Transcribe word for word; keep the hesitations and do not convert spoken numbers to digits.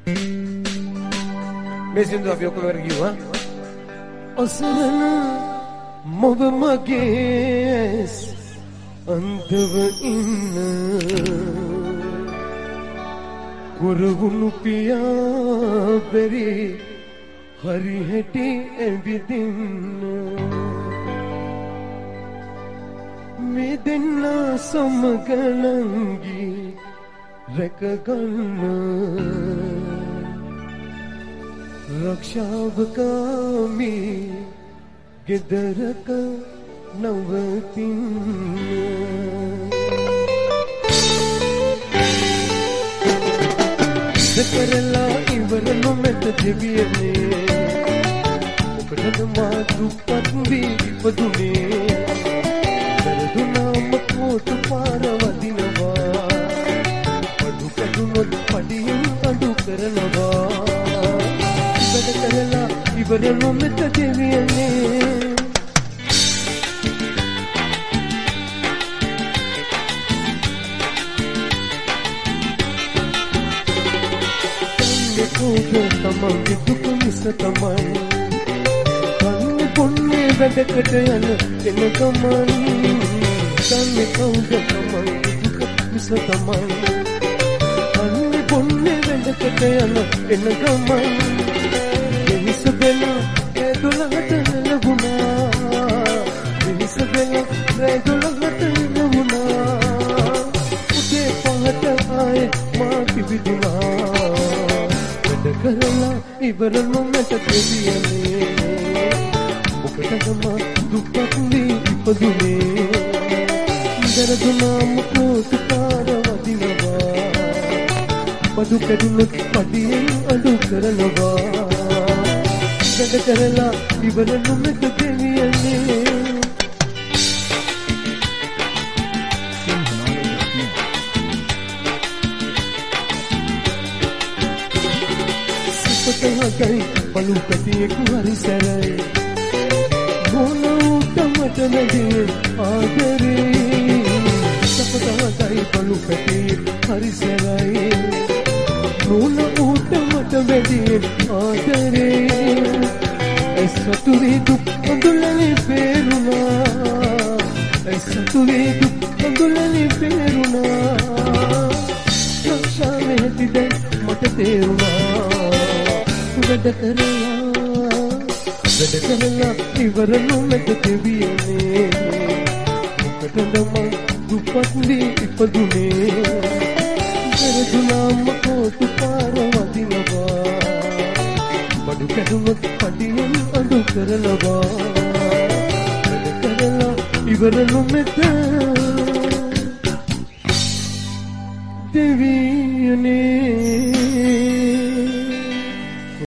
මේ සින්දු අපි ඔක්කොම කරගෙන ගියා. අසරණ මොබ මගේ අන්තව ඉන්න කුරුගුණු පියා බැරි හරි හැටි ඇවිදින්න මේ දෙන්න සමග ලංගි රැකගන්න රක්ෂාවකාමි ගෙදරක නවතින්න කරලා ඉවර නොමැත දෙවියනේ මොකටද මා දුප්පත් වී ඉපදුනේ වැරදුනාම කෝටු පාර වදිනවා අඩු කඩුනොත් පඩියෙන් අඩු කරනවා වැඩ කරලා ඉවර නොමැත දෙවියනේ කෝටු තමන්ගේ දුක මිස තමයි කන්නේ පොන්නේ වැඩකට යන එන ගමන් කන්නේ කවුද තමන්ගේ දුක මිස තමයි කන්නේ පොන්නේ වැඩකට යන එන ගමන් මිස බෙලා ඒ දුලකට ලැබුණා මිස බෙලා ඒ දුලකට ලැබුණා උදේ පහට ආයේ මා පිවිදුනා කරලා ඉවර නොමැත දෙවියනේ මොකටද මා දුප්පත් වී ඉපදුනේ දරදුනාම කෝටු පාර වදිනවා බඩු කැඩුනොත් පඩියෙන් අඩු කරනවා වැඩ කරලා ඉවර නොමැත දෙවියනේ පතහකයි බලු පැටියෙකු හරි සැරයි මොන උටමට නැදී ආදරේ සපතහකයි බලු පැටියෙකු හරි සැරයි මොන උටමට නැදී ආදරේ එසතුරි දුක් අඳුලනේ පෙරුණා එසතුරි දුක් අඳුලනේ පෙරුණා ලක්ෂාවේ හිටිද මට තේරුණා වැඩ කරලා වැඩ කරලා ඉවර නොමැත දෙවියනේ මොකටද මං දුප්පත් වී ඉපදුනේ වැරදුනාම කෝටු පාර වදිනවා බඩු කැඩුනොත් පඩියෙන් අඩු කරනවා වැඩ කරලා ඉවර නොමැත දෙවියනේ